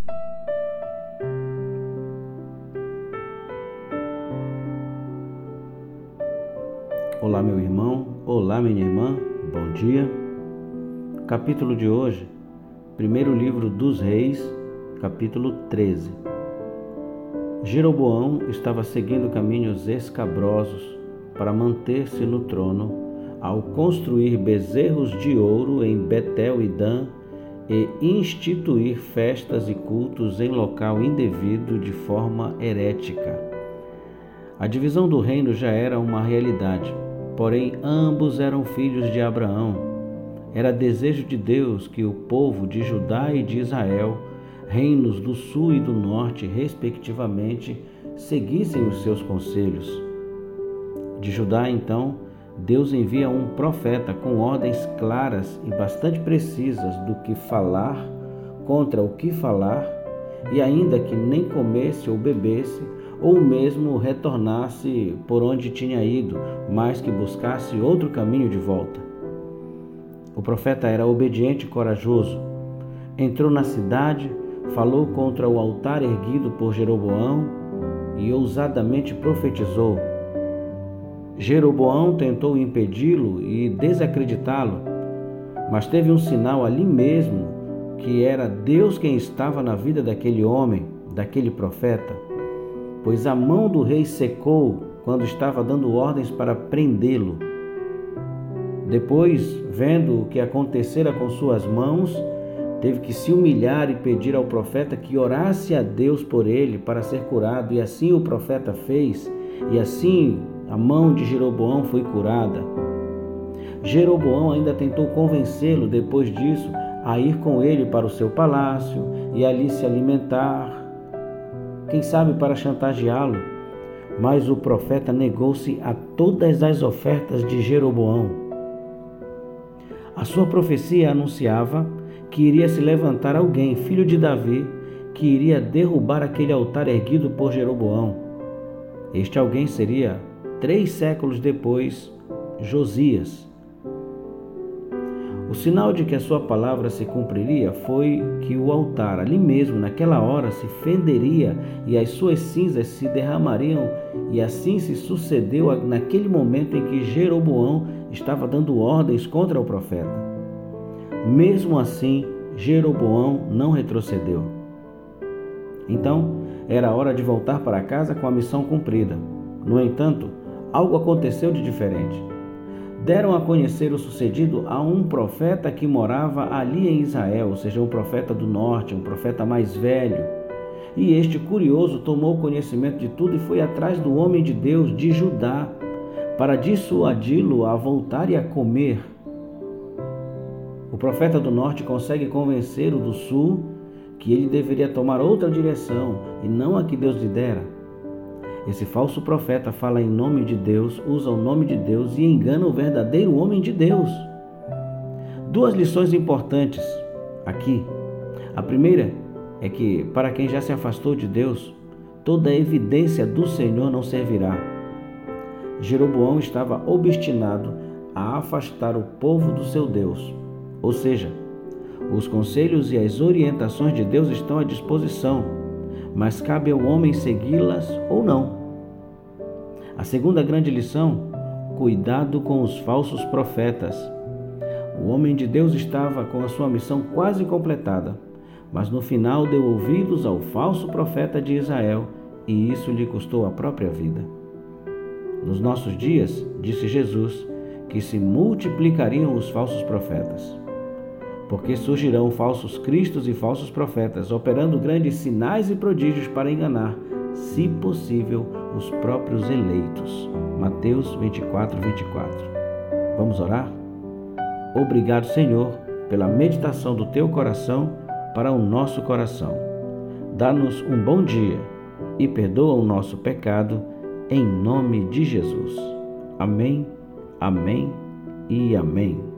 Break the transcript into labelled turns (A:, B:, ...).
A: Olá, meu irmão, olá, minha irmã, bom dia. Capítulo de hoje, primeiro livro dos Reis, capítulo 13. Jeroboão estava seguindo caminhos escabrosos para manter-se no trono ao construir bezerros de ouro em Betel e Dan e instituir festas e cultos em local indevido de forma herética. A divisão do reino já era uma realidade, porém ambos eram filhos de Abraão. Era desejo de Deus que o povo de Judá e de Israel, reinos do sul e do norte, respectivamente, seguissem os seus conselhos. De Judá, então, Deus envia um profeta com ordens claras e bastante precisas do que falar, contra o que falar, e ainda que nem comesse ou bebesse, ou mesmo retornasse por onde tinha ido, mas que buscasse outro caminho de volta. O profeta era obediente e corajoso. Entrou na cidade, falou contra o altar erguido por Jeroboão e ousadamente profetizou. Jeroboão tentou impedi-lo e desacreditá-lo, mas teve um sinal ali mesmo que era Deus quem estava na vida daquele homem, daquele profeta. Pois a mão do rei secou quando estava dando ordens para prendê-lo. Depois, vendo o que acontecera com suas mãos, teve que se humilhar e pedir ao profeta que orasse a Deus por ele para ser curado, e assim o profeta fez, e assim a mão de Jeroboão foi curada. Jeroboão ainda tentou convencê-lo, depois disso, a ir com ele para o seu palácio e ali se alimentar, quem sabe para chantageá-lo, mas o profeta negou-se a todas as ofertas de Jeroboão. A sua profecia anunciava que iria se levantar alguém, filho de Davi, que iria derrubar aquele altar erguido por Jeroboão. Este alguém seria, 3 séculos depois, Josias. O sinal de que a sua palavra se cumpriria foi que o altar, ali mesmo, naquela hora, se fenderia e as suas cinzas se derramariam, e assim se sucedeu naquele momento em que Jeroboão estava dando ordens contra o profeta. Mesmo assim, Jeroboão não retrocedeu. Então, era hora de voltar para casa com a missão cumprida. No entanto, algo aconteceu de diferente. Deram a conhecer o sucedido a um profeta que morava ali em Israel, ou seja, um profeta do norte, um profeta mais velho. E este curioso tomou conhecimento de tudo e foi atrás do homem de Deus de Judá para dissuadi-lo a voltar e a comer. O profeta do norte consegue convencer o do sul que ele deveria tomar outra direção e não a que Deus lhe dera. Esse falso profeta fala em nome de Deus, usa o nome de Deus e engana o verdadeiro homem de Deus. 2 lições importantes aqui. A primeira é que, para quem já se afastou de Deus, toda evidência do Senhor não servirá. Jeroboão estava obstinado a afastar o povo do seu Deus. Ou seja, os conselhos e as orientações de Deus estão à disposição, mas cabe ao homem segui-las ou não. A segunda grande lição: cuidado com os falsos profetas. O homem de Deus estava com a sua missão quase completada, mas no final deu ouvidos ao falso profeta de Israel, e isso lhe custou a própria vida. Nos nossos dias, disse Jesus, que se multiplicariam os falsos profetas, porque surgirão falsos cristos e falsos profetas, operando grandes sinais e prodígios para enganar, se possível, os próprios eleitos. Mateus 24, 24. Vamos orar? Obrigado, Senhor, pela meditação do Teu coração para o nosso coração. Dá-nos um bom dia e perdoa o nosso pecado, em nome de Jesus. Amém, amém e amém.